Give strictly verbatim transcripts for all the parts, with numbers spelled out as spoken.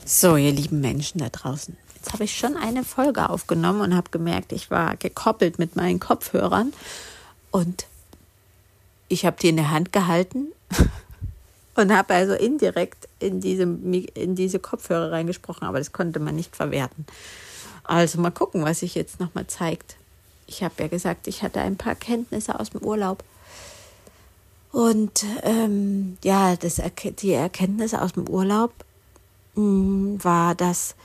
So, ihr lieben Menschen da draußen. Jetzt habe ich schon eine Folge aufgenommen und habe gemerkt, ich war gekoppelt mit meinen Kopfhörern und ich habe die in der Hand gehalten und habe also indirekt in diese, in diese Kopfhörer reingesprochen, aber das konnte man nicht verwerten. Also mal gucken, was sich jetzt nochmal zeigt. Ich habe ja gesagt, ich hatte ein paar Kenntnisse aus dem Urlaub. Und ähm, ja, das, die Erkenntnisse aus dem Urlaub mh, war, dass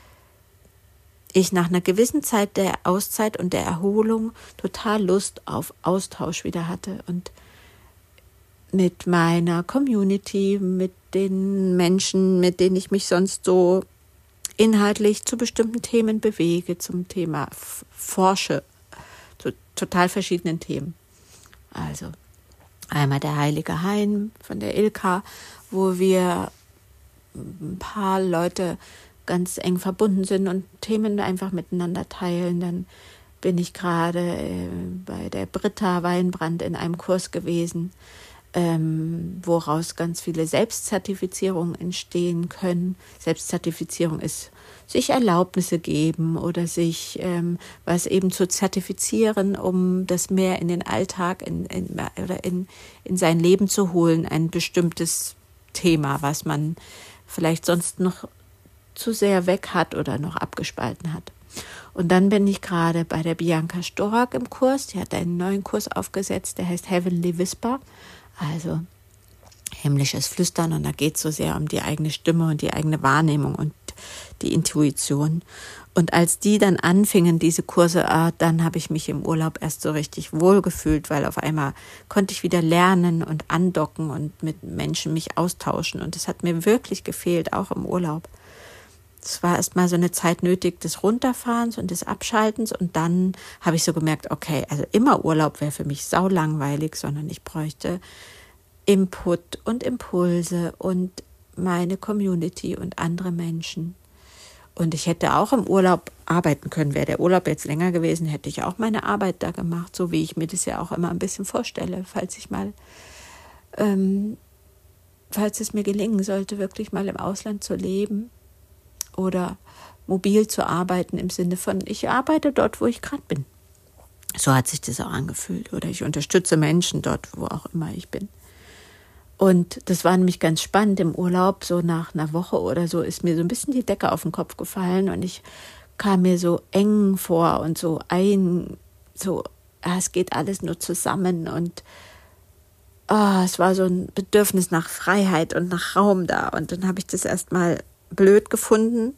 ich nach einer gewissen Zeit der Auszeit und der Erholung total Lust auf Austausch wieder hatte. Und mit meiner Community, mit den Menschen, mit denen ich mich sonst so inhaltlich zu bestimmten Themen bewege, zum Thema forsche, zu total verschiedenen Themen. Also einmal der Heilige Hain von der Ilka, wo wir ein paar Leute ganz eng verbunden sind und Themen einfach miteinander teilen. Dann bin ich gerade äh, bei der Britta Weinbrand in einem Kurs gewesen, ähm, woraus ganz viele Selbstzertifizierungen entstehen können. Selbstzertifizierung ist sich Erlaubnisse geben oder sich ähm, was eben zu zertifizieren, um das mehr in den Alltag in, in, oder in, in sein Leben zu holen, ein bestimmtes Thema, was man vielleicht sonst noch zu sehr weg hat oder noch abgespalten hat. Und dann bin ich gerade bei der Bianca Stork im Kurs, die hat einen neuen Kurs aufgesetzt, der heißt Heavenly Whisper, also himmlisches Flüstern, und da geht es so sehr um die eigene Stimme und die eigene Wahrnehmung und die Intuition. Und als die dann anfingen, diese Kurse, ah, dann habe ich mich im Urlaub erst so richtig wohlgefühlt, weil auf einmal konnte ich wieder lernen und andocken und mit Menschen mich austauschen. Und das hat mir wirklich gefehlt, auch im Urlaub. Es war erst mal so eine Zeit nötig des Runterfahrens und des Abschaltens, und dann habe ich so gemerkt, okay, also immer Urlaub wäre für mich saulangweilig, sondern ich bräuchte Input und Impulse und meine Community und andere Menschen. Und ich hätte auch im Urlaub arbeiten können. Wäre der Urlaub jetzt länger gewesen, hätte ich auch meine Arbeit da gemacht, so wie ich mir das ja auch immer ein bisschen vorstelle, falls ich mal, ähm, falls es mir gelingen sollte, wirklich mal im Ausland zu leben oder mobil zu arbeiten im Sinne von, ich arbeite dort, wo ich gerade bin. So hat sich das auch angefühlt. Oder ich unterstütze Menschen dort, wo auch immer ich bin. Und das war nämlich ganz spannend im Urlaub, so nach einer Woche oder so ist mir so ein bisschen die Decke auf den Kopf gefallen und ich kam mir so eng vor und so ein, so, ah, es geht alles nur zusammen und ah, es war so ein Bedürfnis nach Freiheit und nach Raum da. Und dann habe ich das erstmal blöd gefunden,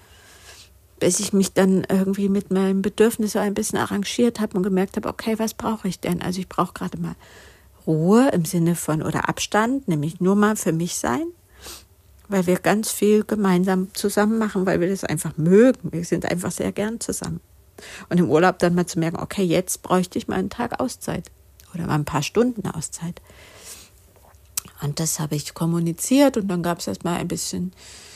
bis ich mich dann irgendwie mit meinem Bedürfnis so ein bisschen arrangiert habe und gemerkt habe, okay, was brauche ich denn? Also ich brauche gerade mal Ruhe im Sinne von oder Abstand, nämlich nur mal für mich sein, weil wir ganz viel gemeinsam zusammen machen, weil wir das einfach mögen. Wir sind einfach sehr gern zusammen. Und im Urlaub dann mal zu merken, okay, jetzt bräuchte ich mal einen Tag Auszeit oder mal ein paar Stunden Auszeit. Und das habe ich kommuniziert und dann gab es erstmal ein bisschen,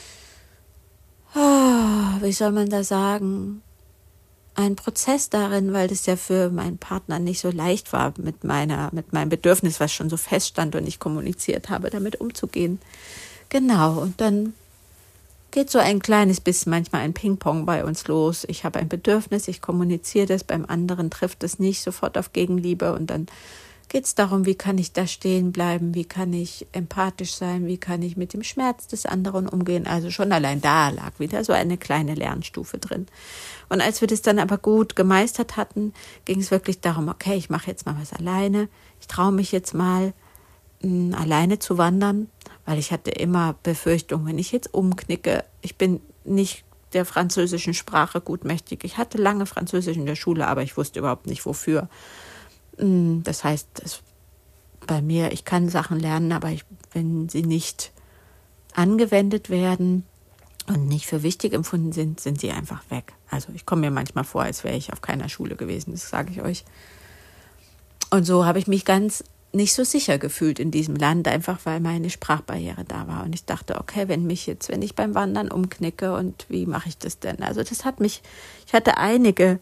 ah, wie soll man da sagen, ein Prozess darin, weil das ja für meinen Partner nicht so leicht war, mit meiner, mit meinem Bedürfnis, was schon so feststand und ich kommuniziert habe, damit umzugehen. Genau, und dann geht so ein kleines bisschen manchmal ein Ping-Pong bei uns los. Ich habe ein Bedürfnis, ich kommuniziere das, beim anderen trifft es nicht sofort auf Gegenliebe und dann geht es darum, wie kann ich da stehen bleiben, wie kann ich empathisch sein, wie kann ich mit dem Schmerz des anderen umgehen. Also schon allein da lag wieder so eine kleine Lernstufe drin. Und als wir das dann aber gut gemeistert hatten, ging es wirklich darum, okay, ich mache jetzt mal was alleine. Ich traue mich jetzt mal, mh, alleine zu wandern, weil ich hatte immer Befürchtung, wenn ich jetzt umknicke, ich bin nicht der französischen Sprache gut mächtig. Ich hatte lange Französisch in der Schule, aber ich wusste überhaupt nicht, wofür. Das heißt, das bei mir, ich kann Sachen lernen, aber ich, wenn sie nicht angewendet werden und nicht für wichtig empfunden sind, sind sie einfach weg. Also ich komme mir manchmal vor, als wäre ich auf keiner Schule gewesen, das sage ich euch. Und so habe ich mich ganz nicht so sicher gefühlt in diesem Land, einfach weil meine Sprachbarriere da war. Und ich dachte, okay, wenn mich jetzt, wenn ich beim Wandern umknicke und wie mache ich das denn? Also das hat mich, ich hatte einige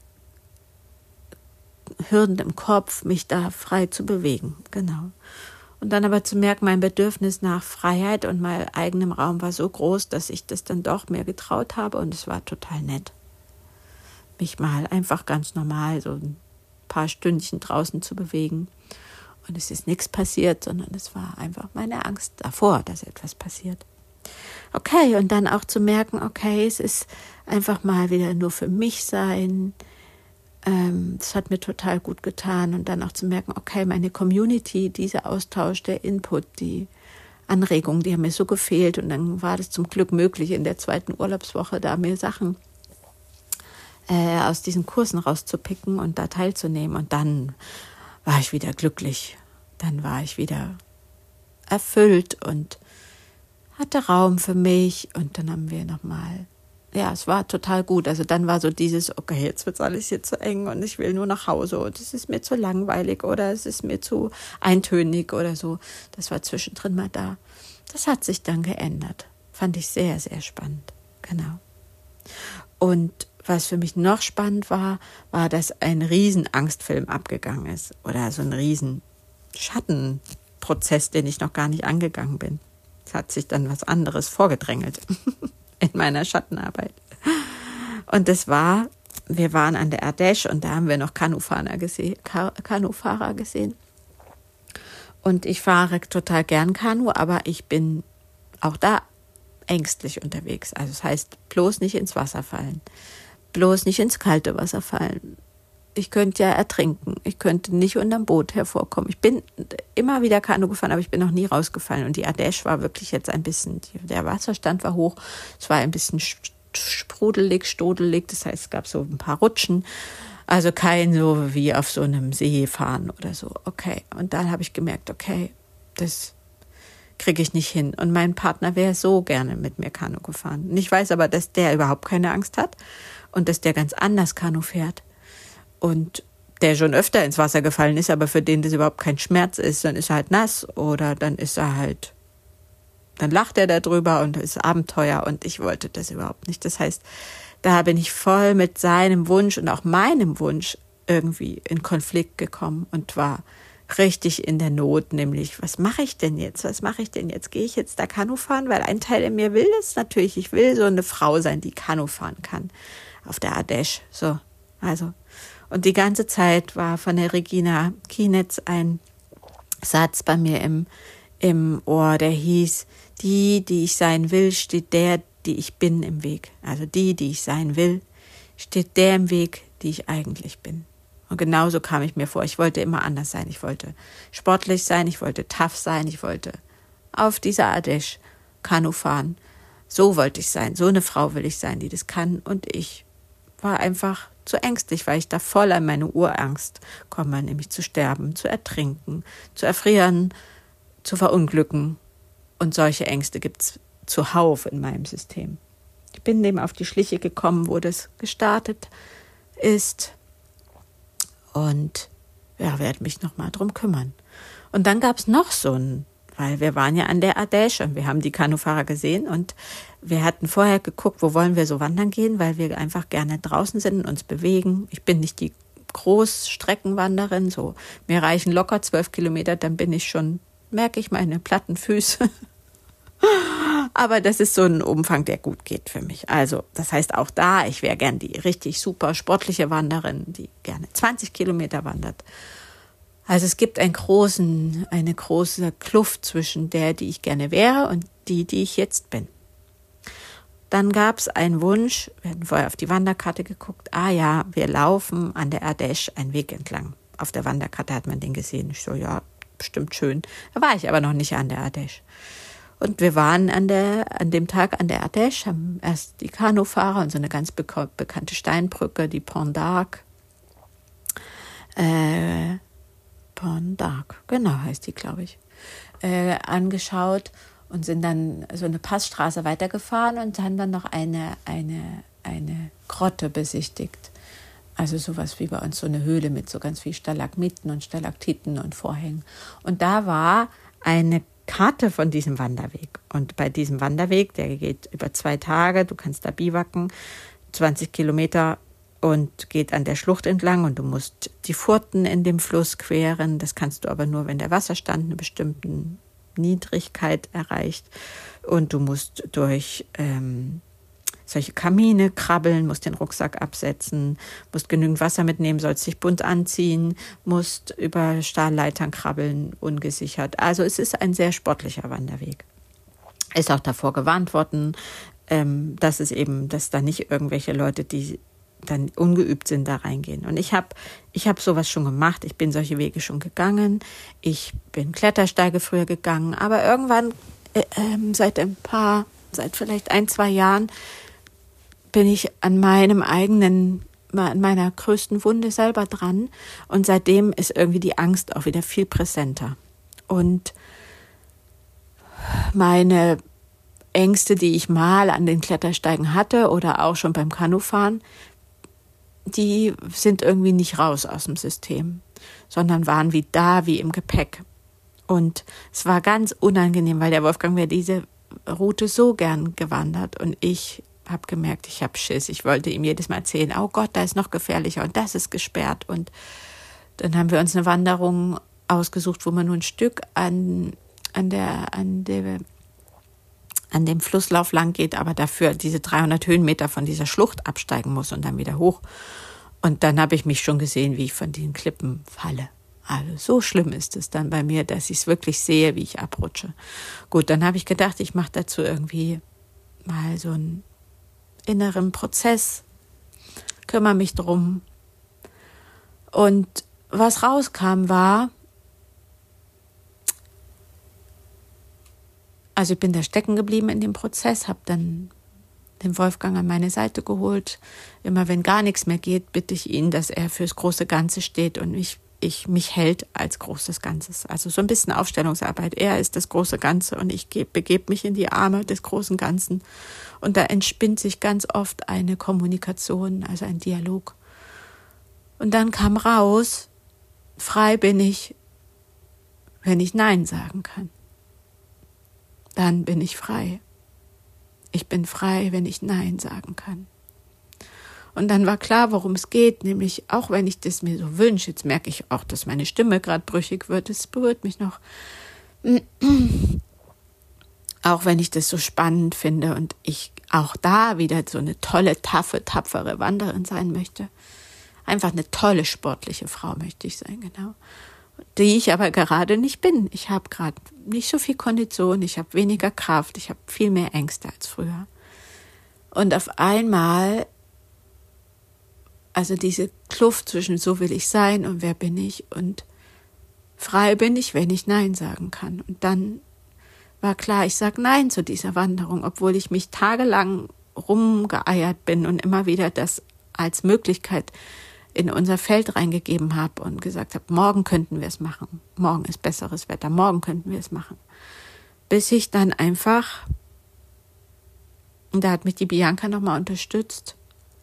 Hürden im Kopf, mich da frei zu bewegen, genau. Und dann aber zu merken, mein Bedürfnis nach Freiheit und mal eigenem Raum war so groß, dass ich das dann doch mir getraut habe und es war total nett, mich mal einfach ganz normal so ein paar Stündchen draußen zu bewegen. Und es ist nichts passiert, sondern es war einfach meine Angst davor, dass etwas passiert. Okay, und dann auch zu merken, okay, es ist einfach mal wieder nur für mich sein. Ähm, das hat mir total gut getan. Und dann auch zu merken, okay, meine Community, dieser Austausch, der Input, die Anregungen, die haben mir so gefehlt. Und dann war das zum Glück möglich, in der zweiten Urlaubswoche da mir Sachen äh, aus diesen Kursen rauszupicken und da teilzunehmen. Und dann war ich wieder glücklich. Dann war ich wieder erfüllt und hatte Raum für mich. Und dann haben wir nochmal, ja, es war total gut. Also dann war so dieses, okay, jetzt wird alles hier zu eng und ich will nur nach Hause und es ist mir zu langweilig oder es ist mir zu eintönig oder so. Das war zwischendrin mal da. Das hat sich dann geändert. Fand ich sehr, sehr spannend. Genau. Und was für mich noch spannend war, war, dass ein riesen Angstfilm abgegangen ist oder so ein riesen Schattenprozess, den ich noch gar nicht angegangen bin. Es hat sich dann was anderes vorgedrängelt in meiner Schattenarbeit. Und das war, wir waren an der Ardèche und da haben wir noch Kanufahrer gesehen, Kanufahrer gesehen. Und ich fahre total gern Kanu, aber ich bin auch da ängstlich unterwegs. Also das heißt, bloß nicht ins Wasser fallen. Bloß nicht ins kalte Wasser fallen. Ich könnte ja ertrinken. Ich könnte nicht unterm Boot hervorkommen. Ich bin immer wieder Kanu gefahren, aber ich bin noch nie rausgefallen. Und die Ardèche war wirklich jetzt ein bisschen, der Wasserstand war hoch. Es war ein bisschen sprudelig, stodelig. Das heißt, es gab so ein paar Rutschen. Also kein so wie auf so einem See fahren oder so. Okay. Und dann habe ich gemerkt, okay, das kriege ich nicht hin. Und mein Partner wäre so gerne mit mir Kanu gefahren. Und ich weiß aber, dass der überhaupt keine Angst hat und dass der ganz anders Kanu fährt. Und der schon öfter ins Wasser gefallen ist, aber für den das überhaupt kein Schmerz ist, dann ist er halt nass oder dann ist er halt, dann lacht er darüber und ist Abenteuer und ich wollte das überhaupt nicht. Das heißt, da bin ich voll mit seinem Wunsch und auch meinem Wunsch irgendwie in Konflikt gekommen und war richtig in der Not, nämlich, was mache ich denn jetzt? Was mache ich denn jetzt? Gehe ich jetzt da Kanu fahren? Weil ein Teil in mir will es natürlich, ich will so eine Frau sein, die Kanu fahren kann auf der Ardèche. So, also. Und die ganze Zeit war von der Regina Kienitz ein Satz bei mir im, im Ohr, der hieß, die, die ich sein will, steht der, die ich bin, im Weg. Also die, die ich sein will, steht der im Weg, die ich eigentlich bin. Und genauso kam ich mir vor. Ich wollte immer anders sein. Ich wollte sportlich sein, ich wollte tough sein, ich wollte auf dieser Ardèche Kanu fahren. So wollte ich sein. So eine Frau will ich sein, die das kann. Und ich war einfach zu ängstlich, weil ich da voll an meine Urangst komme, nämlich zu sterben, zu ertrinken, zu erfrieren, zu verunglücken. Und solche Ängste gibt's zuhauf in meinem System. Ich bin dem auf die Schliche gekommen, wo das gestartet ist und ja, werde mich nochmal drum kümmern. Und dann gab's noch so ein, weil wir waren ja an der Ardèche und wir haben die Kanufahrer gesehen und wir hatten vorher geguckt, wo wollen wir so wandern gehen, weil wir einfach gerne draußen sind und uns bewegen. Ich bin nicht die Großstreckenwanderin, so mir reichen locker zwölf Kilometer, dann bin ich schon, merke ich meine platten Füße. Aber das ist so ein Umfang, der gut geht für mich. Also das heißt auch da, ich wäre gern die richtig super sportliche Wanderin, die gerne zwanzig Kilometer wandert. Also es gibt einen großen, eine große Kluft zwischen der, die ich gerne wäre und die, die ich jetzt bin. Dann gab es einen Wunsch, wir hatten vorher auf die Wanderkarte geguckt, ah ja, wir laufen an der Ardèche einen Weg entlang. Auf der Wanderkarte hat man den gesehen. Ich so, ja, bestimmt schön. Da war ich aber noch nicht an der Ardèche. Und wir waren an der, an dem Tag an der Ardèche, haben erst die Kanufahrer und so eine ganz bek- bekannte Steinbrücke, die Pont d'Arc, äh, Pont d'Arc, genau heißt die, glaube ich, äh, angeschaut und sind dann so eine Passstraße weitergefahren und haben dann noch eine, eine, eine Grotte besichtigt. Also sowas wie bei uns, so eine Höhle mit so ganz viel Stalagmiten und Stalaktiten und Vorhängen. Und da war eine Karte von diesem Wanderweg. Und bei diesem Wanderweg, der geht über zwei Tage, du kannst da biwaken, zwanzig Kilometer und geht an der Schlucht entlang und du musst die Furten in dem Fluss queren. Das kannst du aber nur, wenn der Wasserstand eine bestimmte Niedrigkeit erreicht. Und du musst durch ähm, solche Kamine krabbeln, musst den Rucksack absetzen, musst genügend Wasser mitnehmen, sollst dich bunt anziehen, musst über Stahlleitern krabbeln, ungesichert. Also es ist ein sehr sportlicher Wanderweg. Ist auch davor gewarnt worden, ähm, dass es eben, dass da nicht irgendwelche Leute, die dann ungeübt sind, da reingehen. Und ich habe ich hab sowas schon gemacht. Ich bin solche Wege schon gegangen. Ich bin Klettersteige früher gegangen. Aber irgendwann, äh, äh, seit ein paar, seit vielleicht ein, zwei Jahren, bin ich an meinem eigenen, an meiner größten Wunde selber dran. Und seitdem ist irgendwie die Angst auch wieder viel präsenter. Und meine Ängste, die ich mal an den Klettersteigen hatte oder auch schon beim Kanufahren, die sind irgendwie nicht raus aus dem System, sondern waren wie da, wie im Gepäck. Und es war ganz unangenehm, weil der Wolfgang wäre diese Route so gern gewandert und ich habe gemerkt, ich habe Schiss. Ich wollte ihm jedes Mal erzählen, oh Gott, da ist noch gefährlicher und das ist gesperrt. Und dann haben wir uns eine Wanderung ausgesucht, wo man nur ein Stück an, an, der, an, der, an dem Flusslauf lang geht, aber dafür diese dreihundert Höhenmeter von dieser Schlucht absteigen muss und dann wieder hoch. Und dann habe ich mich schon gesehen, wie ich von den Klippen falle. Also so schlimm ist es dann bei mir, dass ich es wirklich sehe, wie ich abrutsche. Gut, dann habe ich gedacht, ich mache dazu irgendwie mal so einen inneren Prozess, kümmere mich drum. Und was rauskam war, also ich bin da stecken geblieben in dem Prozess, habe dann den Wolfgang an meine Seite geholt. Immer wenn gar nichts mehr geht, bitte ich ihn, dass er fürs große Ganze steht und ich, ich mich hält als großes Ganzes. Also so ein bisschen Aufstellungsarbeit. Er ist das große Ganze und ich begebe mich in die Arme des großen Ganzen. Und da entspinnt sich ganz oft eine Kommunikation, also ein Dialog. Und dann kam raus, frei bin ich, wenn ich Nein sagen kann. Dann bin ich frei. Ich bin frei, wenn ich Nein sagen kann. Und dann war klar, worum es geht, nämlich auch wenn ich das mir so wünsche, jetzt merke ich auch, dass meine Stimme gerade brüchig wird, es berührt mich noch, auch wenn ich das so spannend finde und ich auch da wieder so eine tolle, taffe, tapfere Wanderin sein möchte. Einfach eine tolle sportliche Frau möchte ich sein, genau. Die ich aber gerade nicht bin. Ich habe gerade nicht so viel Kondition, ich habe weniger Kraft, ich habe viel mehr Ängste als früher. Und auf einmal, also diese Kluft zwischen so will ich sein und wer bin ich und frei bin ich, wenn ich Nein sagen kann. Und dann war klar, ich sage Nein zu dieser Wanderung, obwohl ich mich tagelang rumgeeiert bin und immer wieder das als Möglichkeit in unser Feld reingegeben habe und gesagt habe, morgen könnten wir es machen, morgen ist besseres Wetter, morgen könnten wir es machen. Bis ich dann einfach, und da hat mich die Bianca nochmal unterstützt,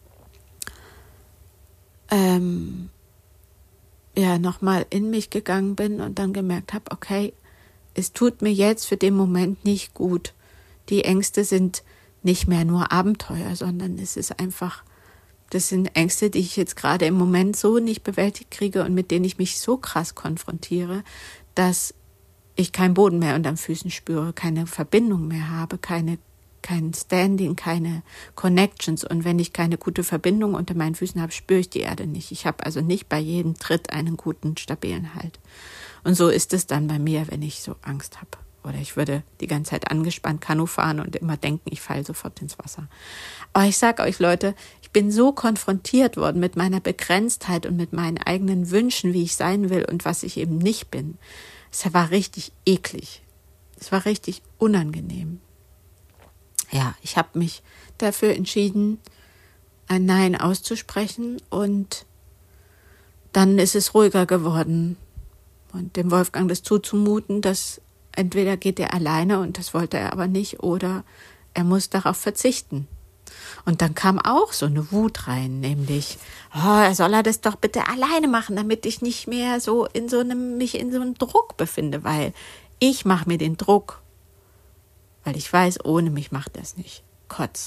ähm, ja, nochmal in mich gegangen bin und dann gemerkt habe, okay, es tut mir jetzt für den Moment nicht gut. Die Ängste sind nicht mehr nur Abenteuer, sondern es ist einfach, das sind Ängste, die ich jetzt gerade im Moment so nicht bewältigt kriege und mit denen ich mich so krass konfrontiere, dass ich keinen Boden mehr unter den Füßen spüre, keine Verbindung mehr habe, keine, kein Standing, keine Connections. Und wenn ich keine gute Verbindung unter meinen Füßen habe, spüre ich die Erde nicht. Ich habe also nicht bei jedem Tritt einen guten, stabilen Halt. Und so ist es dann bei mir, wenn ich so Angst habe. Oder ich würde die ganze Zeit angespannt Kanu fahren und immer denken, ich falle sofort ins Wasser. Aber ich sage euch, Leute, ich bin so konfrontiert worden mit meiner Begrenztheit und mit meinen eigenen Wünschen, wie ich sein will und was ich eben nicht bin. Es war richtig eklig. Es war richtig unangenehm. Ja, ich habe mich dafür entschieden, ein Nein auszusprechen und dann ist es ruhiger geworden. Und dem Wolfgang das zuzumuten, dass entweder geht er alleine und das wollte er aber nicht oder er muss darauf verzichten. Und dann kam auch so eine Wut rein, nämlich, oh, soll er das doch bitte alleine machen, damit ich nicht mehr so in so einem, mich in so einem Druck befinde, weil ich mache mir den Druck, weil ich weiß, ohne mich macht das nicht. Kotz.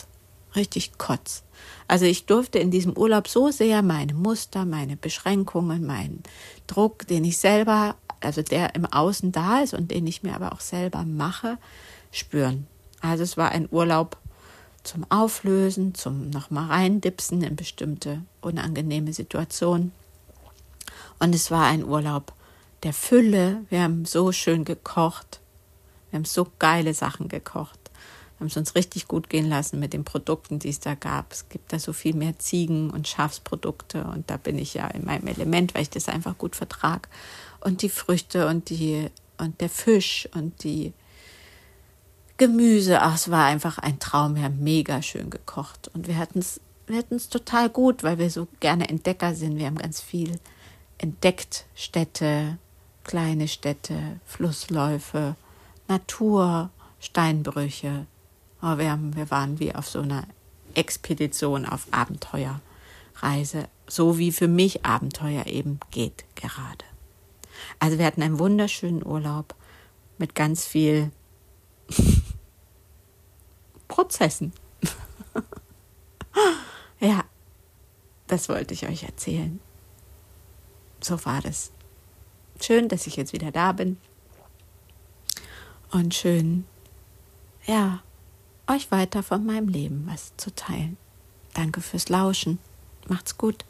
richtig Kotz. Also ich durfte in diesem Urlaub so sehr meine Muster, meine Beschränkungen, meinen Druck, den ich selber, also der im Außen da ist und den ich mir aber auch selber mache, spüren. Also es war ein Urlaub zum Auflösen, zum nochmal reindipsen in bestimmte unangenehme Situationen. Und es war ein Urlaub der Fülle. Wir haben so schön gekocht. Wir haben so geile Sachen gekocht. Wir haben es uns richtig gut gehen lassen mit den Produkten, die es da gab. Es gibt da so viel mehr Ziegen- und Schafsprodukte und da bin ich ja in meinem Element, weil ich das einfach gut vertrage. Und die Früchte und die und der Fisch und die Gemüse. Ach, es war einfach ein Traum. Wir haben mega schön gekocht und wir hatten es wir hatten es total gut, weil wir so gerne Entdecker sind. Wir haben ganz viel entdeckt. Städte, kleine Städte, Flussläufe, Natur, Steinbrüche. Oh, wir, haben, wir waren wie auf so einer Expedition auf Abenteuerreise, so wie für mich Abenteuer eben geht gerade. Also wir hatten einen wunderschönen Urlaub mit ganz viel Prozessen. Ja, das wollte ich euch erzählen. So war das. Schön, dass ich jetzt wieder da bin. Und schön, ja, euch weiter von meinem Leben was zu teilen. Danke fürs Lauschen. Macht's gut.